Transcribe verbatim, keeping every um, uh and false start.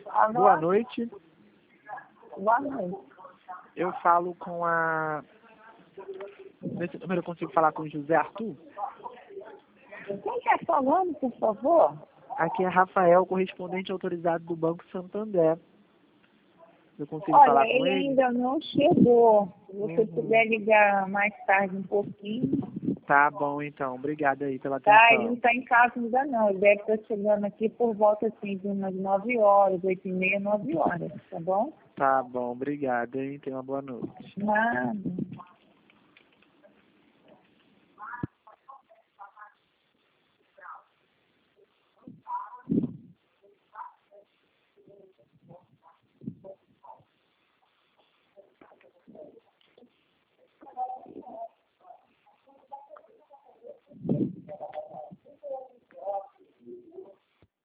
Alô? Boa noite. Boa noite. Eu falo com a... Nesse número eu consigo falar com o José Arthur? Quem está falando, por favor? Aqui é Rafael, correspondente autorizado do Banco Santander. Eu consigo Olha, falar com ele ele? ainda não chegou. Se você Uhum. puder ligar mais tarde um pouquinho. Tá bom, então. Obrigado aí pela Tá, atenção. ele não está em casa ainda não. Ele deve estar chegando aqui por volta assim de umas nove horas, oito e meia, nove horas, tá bom? Tá bom, obrigado, hein? Tenha uma boa noite. Nada.